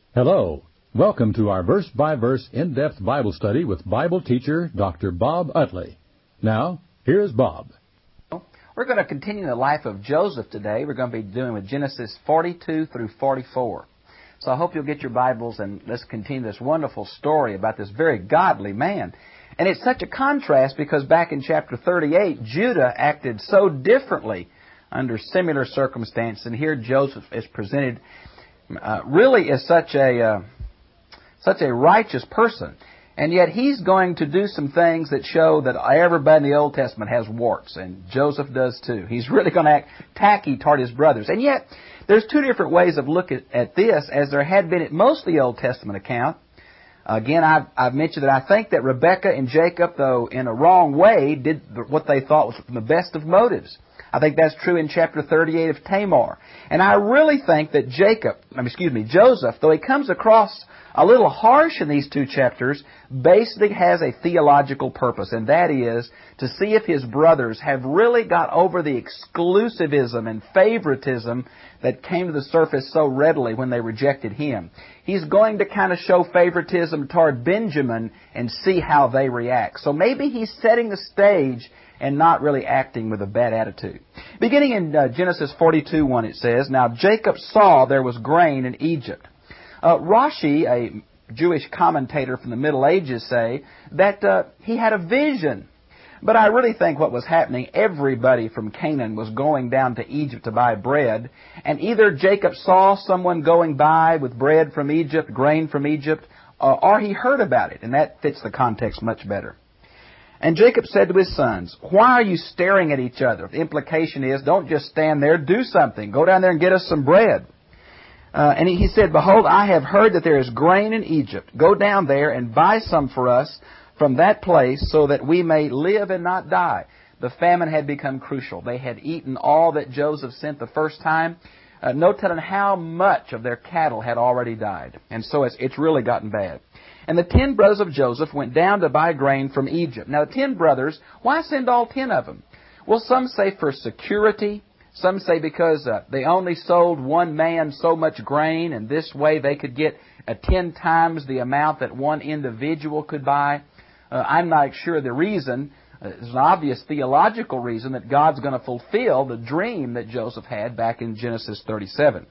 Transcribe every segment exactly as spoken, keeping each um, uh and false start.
Hello. Welcome to our verse-by-verse in-depth Bible study with Bible teacher Doctor Bob Utley. Now, here's Bob. We're going to continue the life of Joseph today. We're going to be doing with Genesis forty-two through forty-four. So I hope you'll get your Bibles and let's continue this wonderful story about this very godly man. And it's such a contrast because back in chapter thirty-eight, Judah acted so differently under similar circumstances. And here Joseph is presented uh, really as such a uh, such a righteous person. And yet he's going to do some things that show that everybody in the Old Testament has warts, and Joseph does too. He's really going to act tacky toward his brothers. And yet there's two different ways of looking at this, as there had been at most of the Old Testament account. Again, I've, I've mentioned that I think that Rebekah and Jacob, though in a wrong way, did what they thought was from the best of motives. I think that's true in chapter thirty-eight of Tamar. And I really think that Jacob, excuse me, Joseph, though he comes across a little harsh in these two chapters, basically has a theological purpose, and that is to see if his brothers have really got over the exclusivism and favoritism that came to the surface so readily when they rejected him. He's going to kind of show favoritism toward Benjamin and see how they react. So maybe he's setting the stage and not really acting with a bad attitude. Beginning in uh, Genesis forty-two one, it says, "Now Jacob saw there was grain in Egypt." Uh, Rashi, a Jewish commentator from the Middle Ages, say that uh, he had a vision. But I really think what was happening, everybody from Canaan was going down to Egypt to buy bread, and either Jacob saw someone going by with bread from Egypt, grain from Egypt, uh, or he heard about it, and that fits the context much better. "And Jacob said to his sons, 'Why are you staring at each other?'" The implication is, don't just stand there, do something. Go down there and get us some bread. Uh, and he said, "Behold, I have heard that there is grain in Egypt. Go down there and buy some for us from that place so that we may live and not die." The famine had become crucial. They had eaten all that Joseph sent the first time. Uh, no telling how much of their cattle had already died. And so it's, it's really gotten bad. "And the ten brothers of Joseph went down to buy grain from Egypt." Now, the ten brothers, why send all ten of them? Well, some say for security. Some say because uh, they only sold one man so much grain, and this way they could get uh, ten times the amount that one individual could buy. Uh, I'm not sure the reason. Uh, it's an obvious theological reason that God's going to fulfill the dream that Joseph had back in Genesis thirty-seven.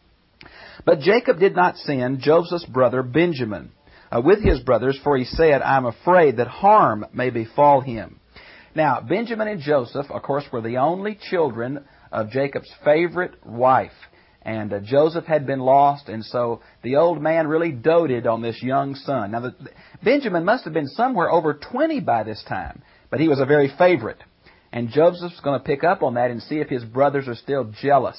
"But Jacob did not send Joseph's brother Benjamin uh, with his brothers, for he said, 'I'm afraid that harm may befall him.'" Now, Benjamin and Joseph, of course, were the only children of Jacob's favorite wife. And uh, Joseph had been lost, and so the old man really doted on this young son. Now, the, Benjamin must have been somewhere over twenty by this time, but he was a very favorite. And Joseph's going to pick up on that and see if his brothers are still jealous.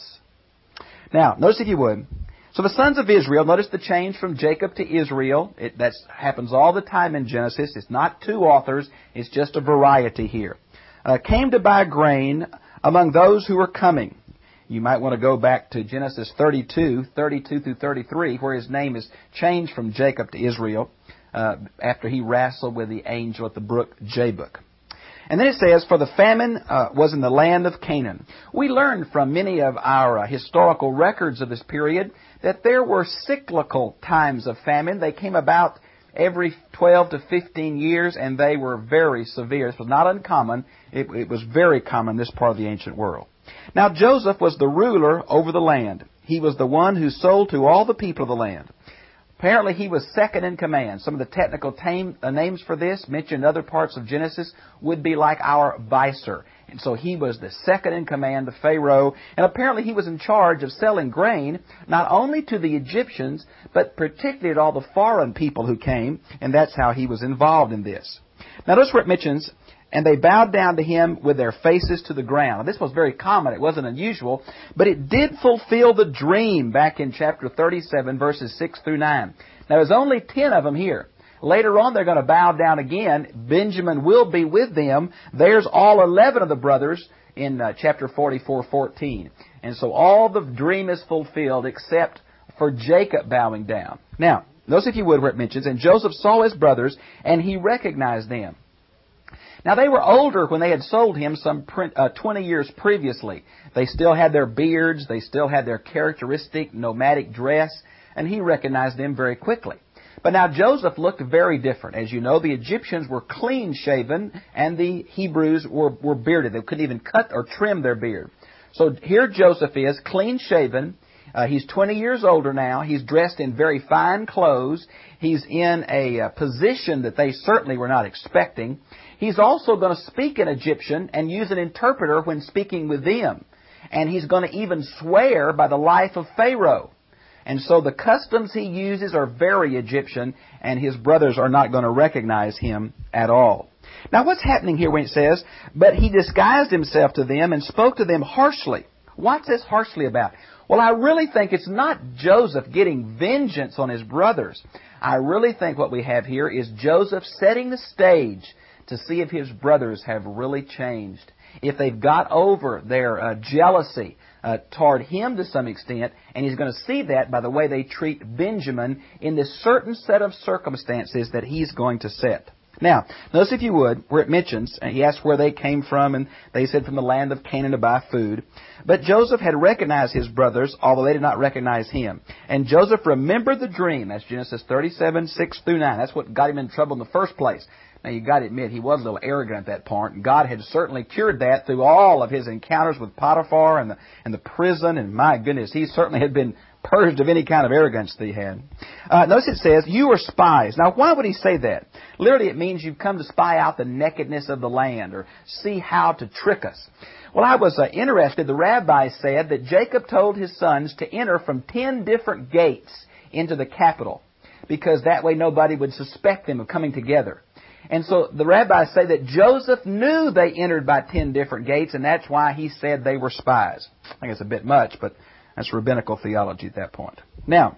Now, notice if you would. So the sons of Israel, notice the change from Jacob to Israel. It that happens all the time in Genesis. It's not two authors. It's just a variety here. Uh, came to buy grain among those who were coming. You might want to go back to Genesis thirty-two, thirty-two through thirty-three, where his name is changed from Jacob to Israel uh, after he wrestled with the angel at the brook Jabbok. And then it says, "For the famine uh, was in the land of Canaan." We learned from many of our uh, historical records of this period that there were cyclical times of famine. They came about every twelve to fifteen years, and they were very severe. This was not uncommon. It, it was very common in this part of the ancient world. "Now Joseph was the ruler over the land. He was the one who sold to all the people of the land." Apparently he was second in command. Some of the technical tame, uh, names for this mentioned in other parts of Genesis would be like our vicer. And so he was the second in command of Pharaoh. And apparently he was in charge of selling grain not only to the Egyptians, but particularly to all the foreign people who came. And that's how he was involved in this. Now notice where it mentions, "And they bowed down to him with their faces to the ground." Now, this was very common. It wasn't unusual. But it did fulfill the dream back in chapter thirty-seven, verses six through nine. Now, there's only ten of them here. Later on, they're going to bow down again. Benjamin will be with them. There's all eleven of the brothers in uh, chapter forty-four fourteen. And so all the dream is fulfilled except for Jacob bowing down. Now, notice if you would where it mentions, "And Joseph saw his brothers, and he recognized them." Now, they were older when they had sold him some uh, twenty years previously. They still had their beards. They still had their characteristic nomadic dress. and he recognized them very quickly. But now Joseph looked very different. As you know, the Egyptians were clean-shaven, and the Hebrews were, were bearded. They couldn't even cut or trim their beard. So here Joseph is, clean-shaven. Uh, he's twenty years older now. He's dressed in very fine clothes. He's in a uh, position that they certainly were not expecting. He's also going to speak in Egyptian and use an interpreter when speaking with them. And he's going to even swear by the life of Pharaoh. And so the customs he uses are very Egyptian, and his brothers are not going to recognize him at all. Now what's happening here when it says, but he disguised himself to them and spoke to them harshly? What's this harshly about? Well, I really think it's not Joseph getting vengeance on his brothers. I really think what we have here is Joseph setting the stage to see if his brothers have really changed, if they've got over their uh, jealousy uh, toward him to some extent, and he's going to see that by the way they treat Benjamin in this certain set of circumstances that he's going to set. Now, notice if you would, where it mentions, and he asked where they came from, and they said from the land of Canaan to buy food. But Joseph had recognized his brothers, although they did not recognize him. And Joseph remembered the dream. That's Genesis thirty-seven, six through nine. That's what got him in trouble in the first place. Now, you got to admit, he was a little arrogant at that point. And God had certainly cured that through all of his encounters with Potiphar and the, and the prison. And my goodness, he certainly had been purged of any kind of arrogance that he had. Uh, notice it says, you are spies. Now, why would he say that? Literally, it means you've come to spy out the nakedness of the land or see how to trick us. Well, I was uh, interested. The rabbi said that Jacob told his sons to enter from ten different gates into the capital, because that way nobody would suspect them of coming together. And so the rabbis say that Joseph knew they entered by ten different gates, and that's why he said they were spies. I think it's a bit much, but that's rabbinical theology at that point. Now,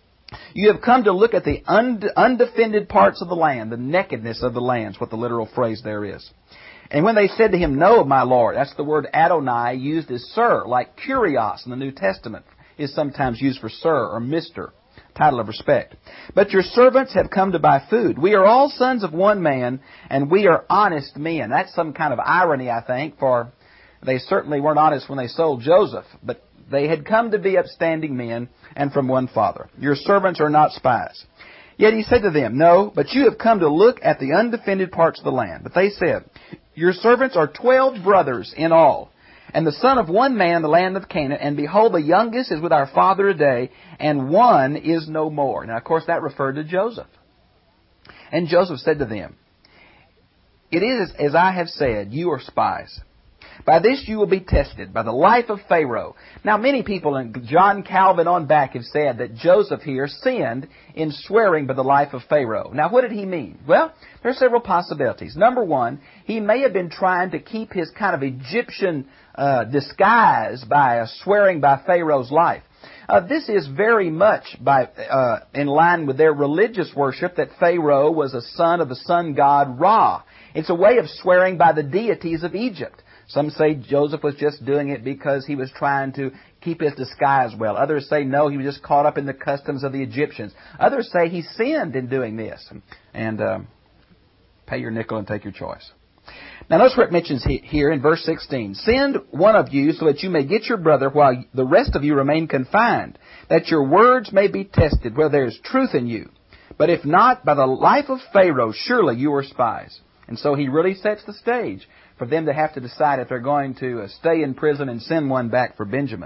you have come to look at the und- undefended parts of the land, the nakedness of the land is what the literal phrase there is. And when they said to him, no, my Lord, that's the word Adonai used as sir, like kurios in the New Testament is sometimes used for sir or mister, title of respect. But your servants have come to buy food. We are all sons of one man, and we are honest men. That's some kind of irony, I think, for they certainly weren't honest when they sold Joseph, but they had come to be upstanding men and from one father. Your servants are not spies. Yet he said to them, no, but you have come to look at the undefended parts of the land. But they said, your servants are twelve brothers in all, and the son of one man in the land of Canaan, and behold, the youngest is with our father today, and one is no more. Now, of course, that referred to Joseph. And Joseph said to them, it is as I have said, you are spies. By this you will be tested, by the life of Pharaoh. Now, many people, and John Calvin on back, have said that Joseph here sinned in swearing by the life of Pharaoh. Now, what did he mean? Well, there are several possibilities. Number one, he may have been trying to keep his kind of Egyptian uh, disguise by uh, swearing by Pharaoh's life. Uh, this is very much by uh, in line with their religious worship that Pharaoh was a son of the sun god Ra. It's a way of swearing by the deities of Egypt. Some say Joseph was just doing it because he was trying to keep his disguise well. Others say, no, he was just caught up in the customs of the Egyptians. Others say he sinned in doing this. And um, pay your nickel and take your choice. Now notice what it mentions here in verse sixteen. Send one of you so that you may get your brother while the rest of you remain confined, that your words may be tested, whether there is truth in you. But if not, by the life of Pharaoh, surely you are spies. And so he really sets the stage for them to have to decide if they're going to stay in prison and send one back for Benjamin.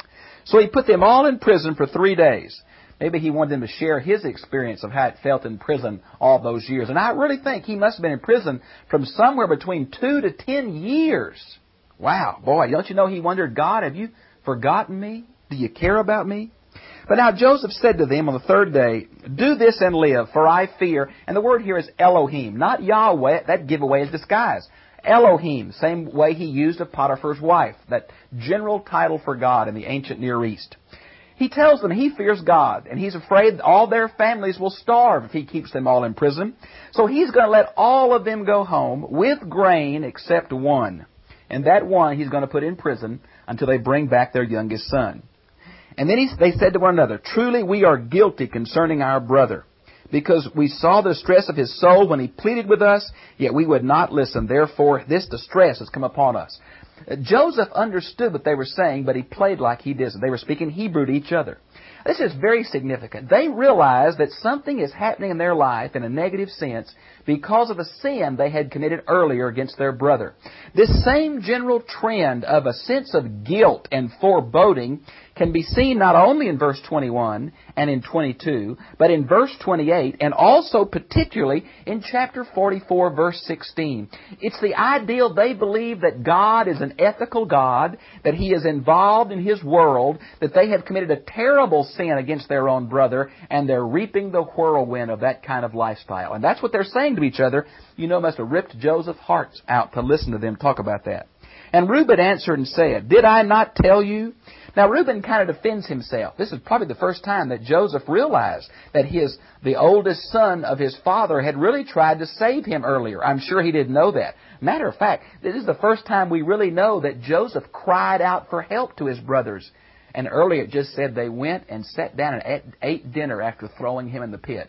So he put them all in prison for three days. Maybe he wanted them to share his experience of how it felt in prison all those years. And I really think he must have been in prison from somewhere between two to ten years. Wow, boy, don't you know he wondered, God, have you forgotten me? Do you care about me? But now Joseph said to them on the third day, do this and live, for I fear. And the word here is Elohim, not Yahweh. That giveaway is disguise. Elohim, same way he used of Potiphar's wife, that general title for God in the ancient Near East. He tells them he fears God, and he's afraid all their families will starve if he keeps them all in prison. So he's going to let all of them go home with grain except one. And that one he's going to put in prison until they bring back their youngest son. And then he, they said to one another, truly we are guilty concerning our brother, because we saw the distress of his soul when he pleaded with us, yet we would not listen. Therefore, this distress has come upon us. Joseph understood what they were saying, but he played like he didn't. They were speaking Hebrew to each other. This is very significant. They realize that something is happening in their life in a negative sense because of a sin they had committed earlier against their brother. This same general trend of a sense of guilt and foreboding can be seen not only in verse twenty-one and in twenty-two, but in verse twenty-eight and also particularly in chapter forty-four, verse sixteen. It's the ideal they believe that God is an ethical God, that He is involved in His world, that they have committed a terrible sin against their own brother, and they're reaping the whirlwind of that kind of lifestyle. And that's what they're saying to each other. You know, must have ripped Joseph's heart out to listen to them talk about that. And Reuben answered and said, "Did I not tell you?" Now, Reuben kind of defends himself. This is probably the first time that Joseph realized that his the oldest son of his father had really tried to save him earlier. I'm sure he didn't know that. Matter of fact, this is the first time we really know that Joseph cried out for help to his brothers. And earlier it just said they went and sat down and ate, ate dinner after throwing him in the pit.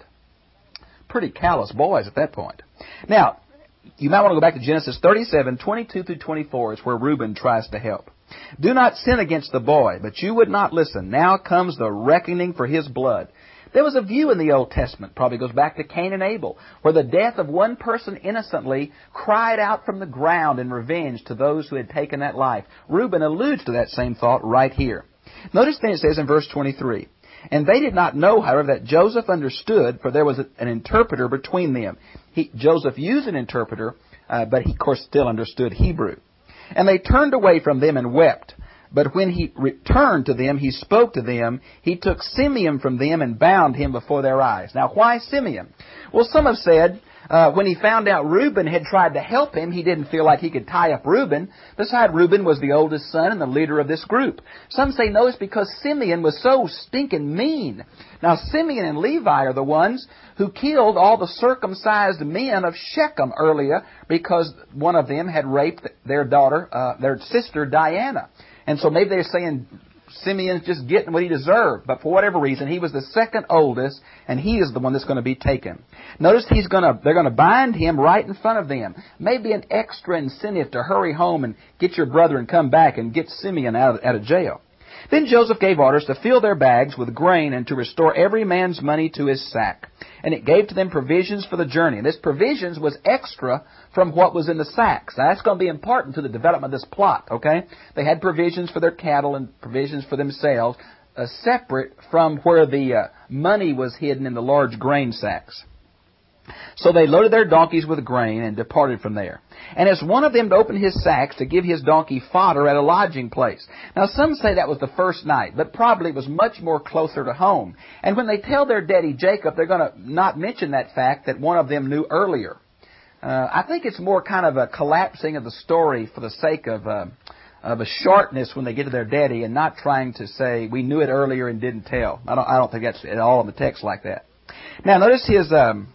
Pretty callous boys at that point. Now, you might want to go back to Genesis thirty-seven, twenty-two through twenty-four is where Reuben tries to help. "Do not sin against the boy, but you would not listen. Now comes the reckoning for his blood." There was a view in the Old Testament, probably goes back to Cain and Abel, where the death of one person innocently cried out from the ground in revenge to those who had taken that life. Reuben alludes to that same thought right here. Notice then it says in verse twenty-three, "And they did not know, however, that Joseph understood, for there was an interpreter between them." He, Joseph used an interpreter, uh, but he, of course, still understood Hebrew. "And they turned away from them and wept. But when he returned to them, he spoke to them. He took Simeon from them and bound him before their eyes." Now, why Simeon? Well, some have said uh, when he found out Reuben had tried to help him, he didn't feel like he could tie up Reuben. Besides, Reuben was the oldest son and the leader of this group. Some say no, it's because Simeon was so stinking mean. Now, Simeon and Levi are the ones who killed all the circumcised men of Shechem earlier because one of them had raped their daughter, uh, their sister Diana. And so maybe they're saying Simeon's just getting what he deserved. But for whatever reason, he was the second oldest, and he is the one that's going to be taken. Notice he's going to, they're going to bind him right in front of them. Maybe an extra incentive to hurry home and get your brother and come back and get Simeon out of, out of jail. Then Joseph gave orders to fill their bags with grain and to restore every man's money to his sack. And it gave to them provisions for the journey. And this provisions was extra from what was in the sacks. Now, that's going to be important to the development of this plot, okay? They had provisions for their cattle and provisions for themselves, uh, separate from where the uh, money was hidden in the large grain sacks. So they loaded their donkeys with grain and departed from there. And as one of them opened his sacks to give his donkey fodder at a lodging place. Now some say that was the first night, but probably it was much more closer to home. And when they tell their daddy Jacob, they're going to not mention that fact that one of them knew earlier. Uh, I think it's more kind of a collapsing of the story for the sake of, uh, of a sharpness when they get to their daddy and not trying to say, we knew it earlier and didn't tell. I don't, I don't think that's at all in the text like that. Now notice his... Um,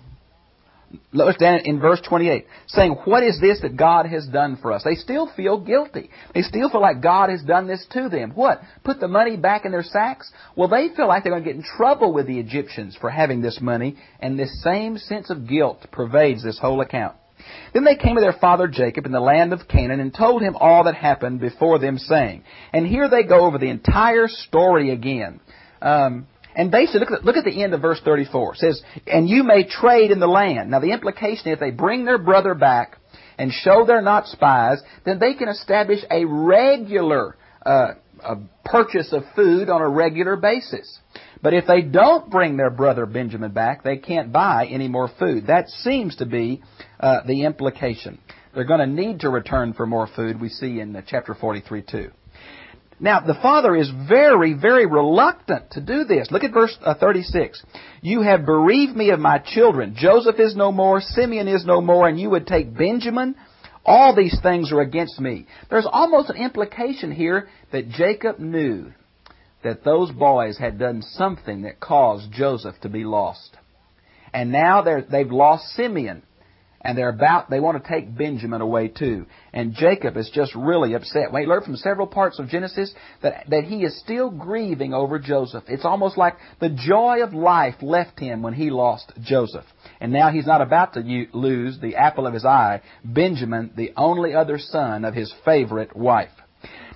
Look down in verse twenty-eight, saying, "What is this that God has done for us?" They still feel guilty. They still feel like God has done this to them. What? Put the money back in their sacks? Well, they feel like they're going to get in trouble with the Egyptians for having this money, and this same sense of guilt pervades this whole account. Then they came to their father Jacob in the land of Canaan and told him all that happened before them, saying, and here they go over the entire story again. Um... And basically, look at, look at the end of verse thirty-four. It says, "And you may trade in the land." Now, the implication is if they bring their brother back and show they're not spies, then they can establish a regular uh, a purchase of food on a regular basis. But if they don't bring their brother Benjamin back, they can't buy any more food. That seems to be uh, the implication. They're going to need to return for more food, we see in uh, chapter forty-three too. Now, the father is very, very reluctant to do this. Look at verse uh, thirty-six. "You have bereaved me of my children. Joseph is no more, Simeon is no more, and you would take Benjamin. All these things are against me." There's almost an implication here that Jacob knew that those boys had done something that caused Joseph to be lost. And now they're, they've lost Simeon. And they're about, they want to take Benjamin away too. And Jacob is just really upset. We learn from several parts of Genesis that, that he is still grieving over Joseph. It's almost like the joy of life left him when he lost Joseph. And now he's not about to lose the apple of his eye, Benjamin, the only other son of his favorite wife.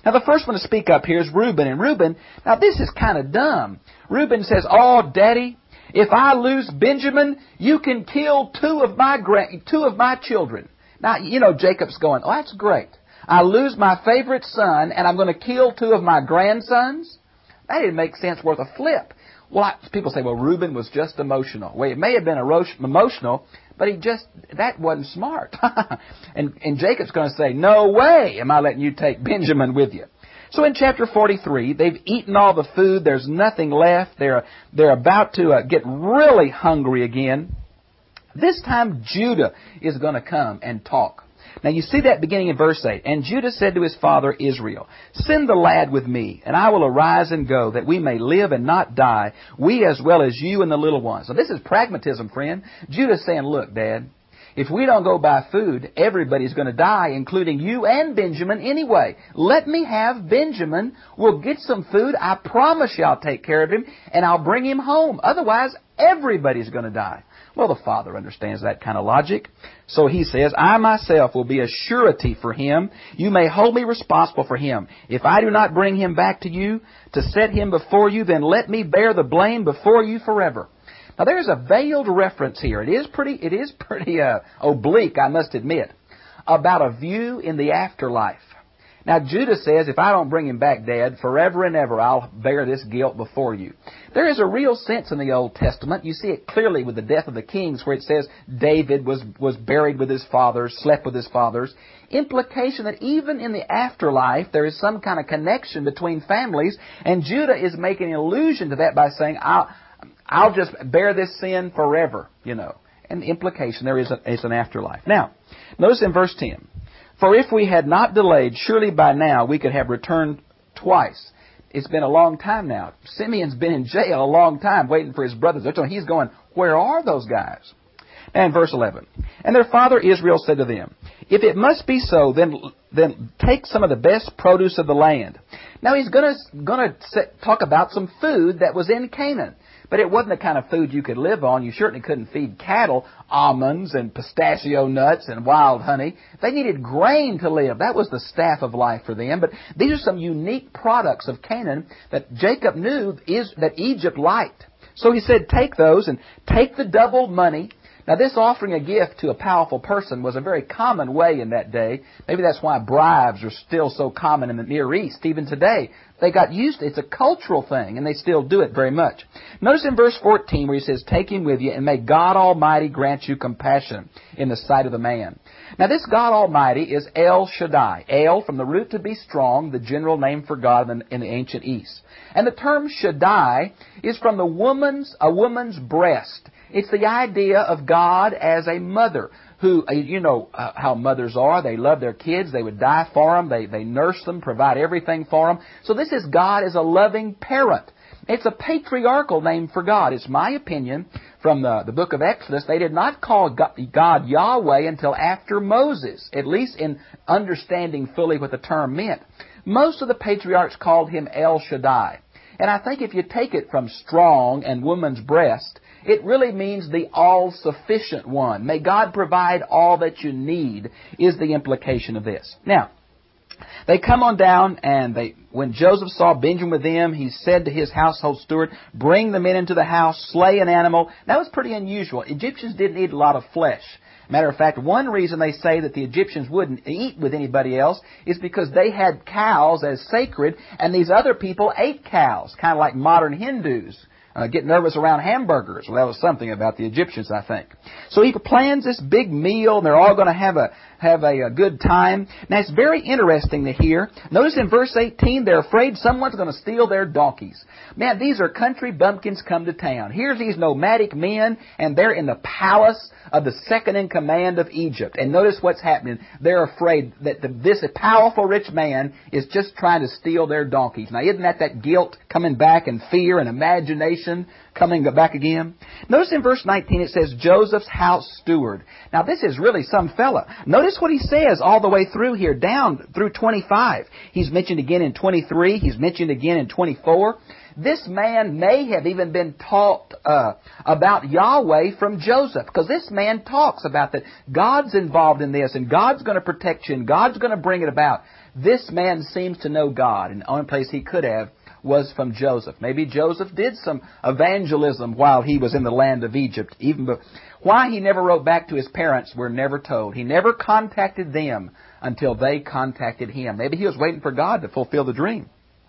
Now, the first one to speak up here is Reuben. And Reuben, now this is kind of dumb. Reuben says, "Oh, Daddy, if I lose Benjamin, you can kill two of my grand, two of my children." Now, you know, Jacob's going, "Oh, that's great. I lose my favorite son, and I'm going to kill two of my grandsons?" That didn't make sense worth a flip. Well, I, people say, well, Reuben was just emotional. Well, it may have been ero- emotional, but he just, that wasn't smart. and, and Jacob's going to say, "No way am I letting you take Benjamin with you." So in chapter forty-three, they've eaten all the food. There's nothing left. They're, they're about to uh, get really hungry again. This time Judah is going to come and talk. Now you see that beginning in verse eight. "And Judah said to his father Israel, 'Send the lad with me, and I will arise and go, that we may live and not die, we as well as you and the little ones.'" So this is pragmatism, friend. Judah's saying, "Look, Dad, if we don't go buy food, everybody's going to die, including you and Benjamin anyway. Let me have Benjamin. We'll get some food. I promise you I'll take care of him, and I'll bring him home. Otherwise, everybody's going to die." Well, the father understands that kind of logic. So he says, "I myself will be a surety for him. You may hold me responsible for him. If I do not bring him back to you to set him before you, then let me bear the blame before you forever." Now, there's a veiled reference here. It is pretty, it is pretty uh, oblique, I must admit, about a view in the afterlife. Now, Judah says, "If I don't bring him back, Dad, forever and ever I'll bear this guilt before you." There is a real sense in the Old Testament. You see it clearly with the death of the kings, where it says David was, was buried with his fathers, slept with his fathers. Implication that even in the afterlife there is some kind of connection between families, and Judah is making an allusion to that by saying, I'll, I'll just bear this sin forever, you know. And the implication there is, a, is an afterlife. Now, notice in verse ten. "For if we had not delayed, surely by now we could have returned twice." It's been a long time now. Simeon's been in jail a long time waiting for his brothers. He's going, where are those guys? And verse eleven. "And their father Israel said to them, 'If it must be so, then then take some of the best produce of the land.'" Now he's going to going to talk about some food that was in Canaan. But it wasn't the kind of food you could live on. You certainly couldn't feed cattle almonds and pistachio nuts and wild honey. They needed grain to live. That was the staff of life for them. But these are some unique products of Canaan that Jacob knew is that Egypt liked. So he said, take those and take the double money. Now, this offering a gift to a powerful person was a very common way in that day. Maybe that's why bribes are still so common in the Near East, even today. They got used to it. It's a cultural thing, and they still do it very much. Notice in verse fourteen where he says, take him with you, and may God Almighty grant you compassion in the sight of the man. Now, this God Almighty is El Shaddai. El, from the root to be strong, the general name for God in the, in the ancient East. And the term Shaddai is from the woman's, a woman's breast. It's the idea of God as a mother who, you know uh, how mothers are. They love their kids. They would die for them. They, they nurse them, provide everything for them. So this is God as a loving parent. It's a patriarchal name for God. It's my opinion from the, the book of Exodus. They did not call God, God Yahweh until after Moses, at least in understanding fully what the term meant. Most of the patriarchs called him El Shaddai. And I think if you take it from strong and woman's breast, it really means the all-sufficient one. May God provide all that you need is the implication of this. Now, they come on down, and they, when Joseph saw Benjamin with them, he said to his household steward, bring the men into the house, slay an animal. That was pretty unusual. Egyptians didn't eat a lot of flesh. Matter of fact, one reason they say that the Egyptians wouldn't eat with anybody else is because they had cows as sacred, and these other people ate cows, kind of like modern Hindus. Uh, get nervous around hamburgers. Well, that was something about the Egyptians, I think. So he plans this big meal, and they're all going to have a have a, a good time. Now, it's very interesting to hear. Notice in verse eighteen, they're afraid someone's going to steal their donkeys. Man, these are country bumpkins come to town. Here's these nomadic men, and they're in the palace of the second in command of Egypt. And notice what's happening. They're afraid that the, this powerful rich man is just trying to steal their donkeys. Now, isn't that that guilt coming back, and fear and imagination coming back again? Notice in verse nineteen it says, Joseph's house steward. Now, this is really some fella. Notice what he says all the way through here, down through twenty-five. He's mentioned again in twenty-three. He's mentioned again in twenty-four. This man may have even been taught uh, about Yahweh from Joseph, because this man talks about that God's involved in this, and God's going to protect you, and God's going to bring it about. This man seems to know God, and the only place he could have was from Joseph. Maybe Joseph did some evangelism while he was in the land of Egypt. Even be- Why he never wrote back to his parents, we're never told. He never contacted them until they contacted him. Maybe he was waiting for God to fulfill the dream.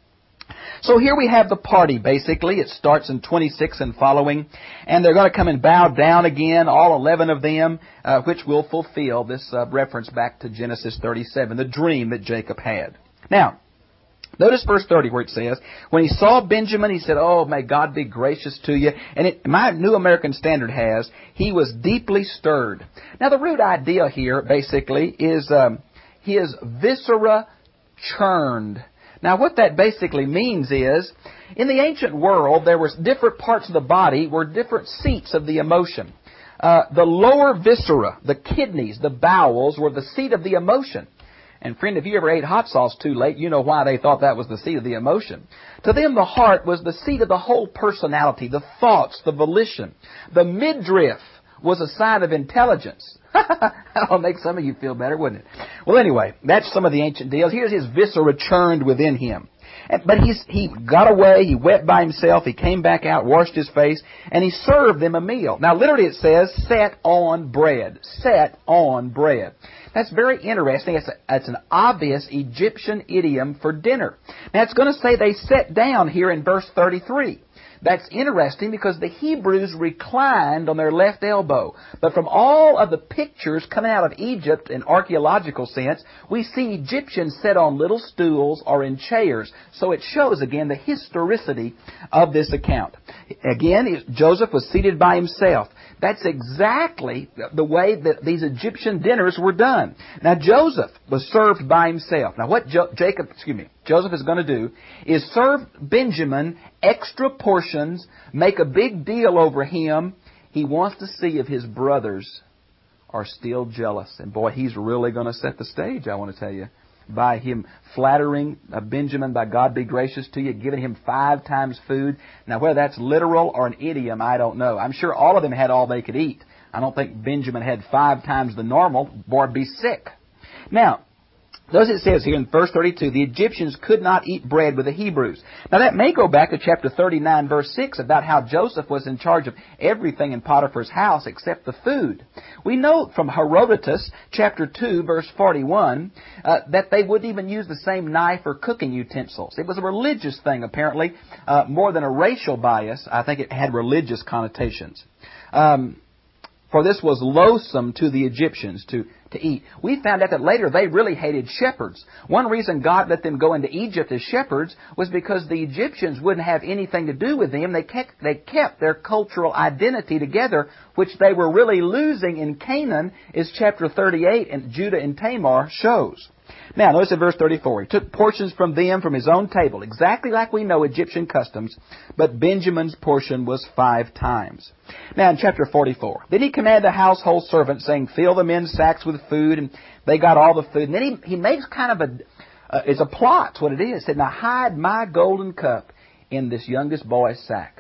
So here we have the party, basically. It starts in twenty-six and following. And they're going to come and bow down again, all eleven of them, uh, which will fulfill this uh, reference back to Genesis thirty-seven, the dream that Jacob had. Now, notice verse thirty where it says, when he saw Benjamin, he said, oh, may God be gracious to you. And it, my New American Standard has, he was deeply stirred. Now, the root idea here, basically, is um, his viscera churned. Now, what that basically means is, in the ancient world, there were different parts of the body were different seats of the emotion. Uh, the lower viscera, the kidneys, the bowels, were the seat of the emotion. And friend, if you ever ate hot sauce too late, you know why they thought that was the seat of the emotion. To them, the heart was the seat of the whole personality, the thoughts, the volition. The midriff was a sign of intelligence. That'll make some of you feel better, wouldn't it? Well, anyway, that's some of the ancient deals. Here's his viscera churned within him. But he's, he got away, he wept by himself, he came back out, washed his face, and he served them a meal. Now, literally it says, set on bread. Set on bread. That's very interesting. It's, a, it's an obvious Egyptian idiom for dinner. Now, it's going to say they sat down here in verse thirty-three. That's interesting because the Hebrews reclined on their left elbow. But from all of the pictures coming out of Egypt in archaeological sense, we see Egyptians sat on little stools or in chairs. So it shows, again, the historicity of this account. Again, Joseph was seated by himself. That's exactly the way that these Egyptian dinners were done. Now, Joseph was served by himself. Now, what jo- Jacob, excuse me, Joseph is going to do is serve Benjamin extra portions, make a big deal over him. He wants to see if his brothers are still jealous. And boy, he's really going to set the stage, I want to tell you, by him flattering Benjamin, by God be gracious to you, giving him five times food. Now, whether that's literal or an idiom, I don't know. I'm sure all of them had all they could eat. I don't think Benjamin had five times the normal. Boy, be sick. Now, thus it says here in verse thirty-two, the Egyptians could not eat bread with the Hebrews. Now that may go back to chapter thirty-nine, verse six, about how Joseph was in charge of everything in Potiphar's house except the food. We know from Herodotus, chapter two, verse forty-one, uh, that they wouldn't even use the same knife or cooking utensils. It was a religious thing, apparently, uh, more than a racial bias. I think it had religious connotations. Um, For this was loathsome to the Egyptians to, to eat. We found out that later they really hated shepherds. One reason God let them go into Egypt as shepherds was because the Egyptians wouldn't have anything to do with them. They kept, they kept their cultural identity together, which they were really losing in Canaan, as chapter thirty-eight and Judah and Tamar shows. Now, notice in verse thirty-four, he took portions from them from his own table, exactly like we know Egyptian customs, but Benjamin's portion was five times. Now, in chapter forty-four, then he commanded the household servants, saying, fill the men's sacks with food, and they got all the food. And then he, he makes kind of a, uh, it's a plot, it's what it is. He said, now hide my golden cup in this youngest boy's sack.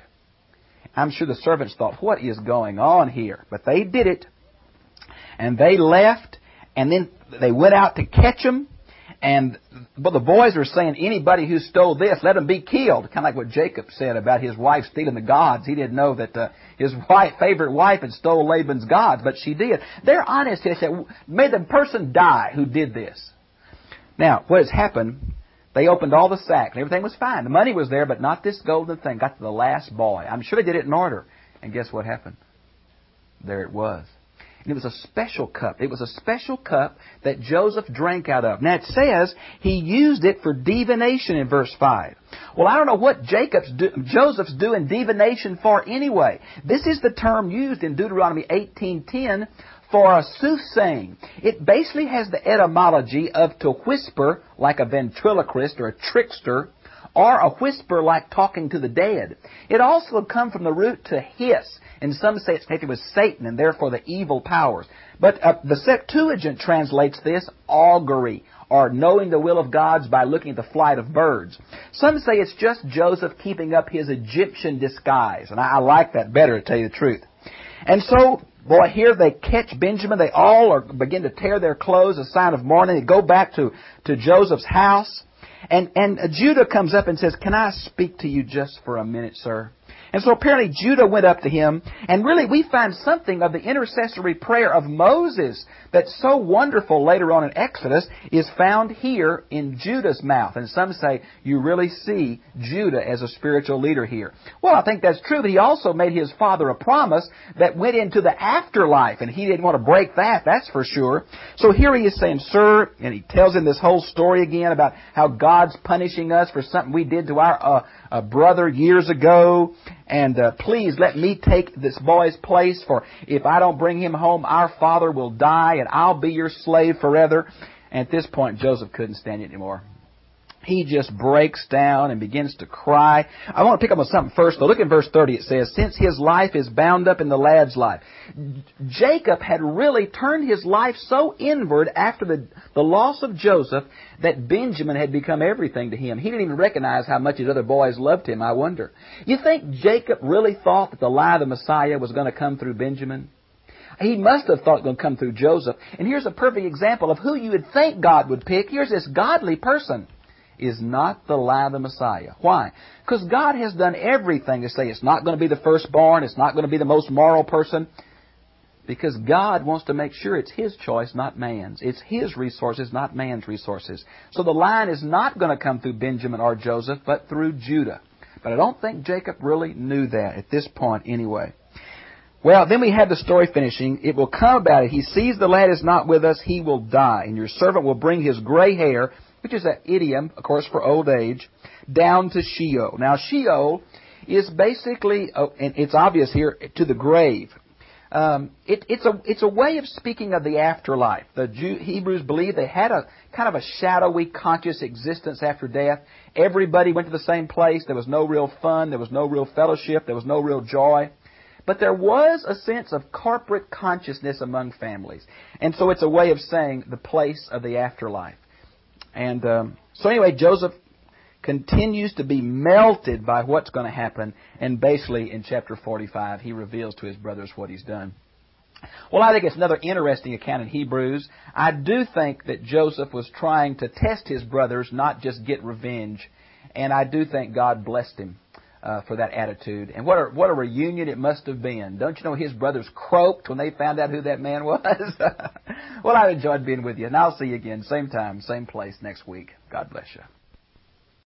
I'm sure the servants thought, what is going on here? But they did it, and they left, and then they went out to catch him. And but the boys were saying, anybody who stole this, let him be killed. Kind of like what Jacob said about his wife stealing the gods. He didn't know that uh, his wife, favorite wife had stole Laban's gods, but she did. They're honest. They said, may the person die who did this. Now, what has happened, they opened all the sacks, and everything was fine. The money was there, but not this golden thing. Got to the last boy. I'm sure they did it in order. And guess what happened? There it was. And it was a special cup. It was a special cup that Joseph drank out of. Now it says he used it for divination in verse five. Well, I don't know what Jacob's do, Joseph's doing divination for anyway. This is the term used in Deuteronomy eighteen ten for a soothsaying. It basically has the etymology of to whisper like a ventriloquist or a trickster, or a whisper like talking to the dead. It also come from the root to hiss, and some say it's connected with Satan and therefore the evil powers. But uh, the Septuagint translates this augury, or knowing the will of God by looking at the flight of birds. Some say it's just Joseph keeping up his Egyptian disguise, and I, I like that better, to tell you the truth. And so, boy, here they catch Benjamin. They all are, begin to tear their clothes, a sign of mourning. They go back to, to Joseph's house. And, and Judah comes up and says, "Can I speak to you just for a minute, sir?" And so apparently Judah went up to him, and really we find something of the intercessory prayer of Moses that's so wonderful later on in Exodus is found here in Judah's mouth. And some say you really see Judah as a spiritual leader here. Well, I think that's true, but he also made his father a promise that went into the afterlife, and he didn't want to break that, that's for sure. So here he is saying, "Sir," and he tells him this whole story again about how God's punishing us for something we did to our uh, uh, brother years ago. And uh, please let me take this boy's place, for if I don't bring him home, our father will die, and I'll be your slave forever." And at this point, Joseph couldn't stand it anymore. He just breaks down and begins to cry. I want to pick up on something first, though. Look at verse thirty. It says, "Since his life is bound up in the lad's life." Jacob had really turned his life so inward after the, the loss of Joseph that Benjamin had become everything to him. He didn't even recognize how much his other boys loved him, I wonder. You think Jacob really thought that the lie of the Messiah was going to come through Benjamin? He must have thought it was going to come through Joseph. And here's a perfect example of who you would think God would pick. Here's this godly person. Is not the lie of the Messiah. Why? Because God has done everything to say it's not going to be the firstborn, it's not going to be the most moral person. Because God wants to make sure it's His choice, not man's. It's His resources, not man's resources. So the line is not going to come through Benjamin or Joseph, but through Judah. But I don't think Jacob really knew that at this point anyway. Well, then we have the story finishing. "It will come about it. He sees the lad is not with us, he will die. And your servant will bring his gray hair," which is an idiom, of course, for old age, "down to Sheol." Now, Sheol is basically, oh, and it's obvious here, to the grave. Um, it, it's a it's a way of speaking of the afterlife. The Jew, Hebrews believed they had a kind of a shadowy, conscious existence after death. Everybody went to the same place. There was no real fun. There was no real fellowship. There was no real joy. But there was a sense of corporate consciousness among families. And so it's a way of saying the place of the afterlife. And um, so anyway, Joseph continues to be melted by what's going to happen. And basically in chapter forty-five, he reveals to his brothers what he's done. Well, I think it's another interesting account in Hebrews. I do think that Joseph was trying to test his brothers, not just get revenge. And I do think God blessed him uh, for that attitude. And what a, what a reunion it must have been. Don't you know his brothers croaked when they found out who that man was? Well, I've enjoyed being with you. And I'll see you again, same time, same place next week. God bless you.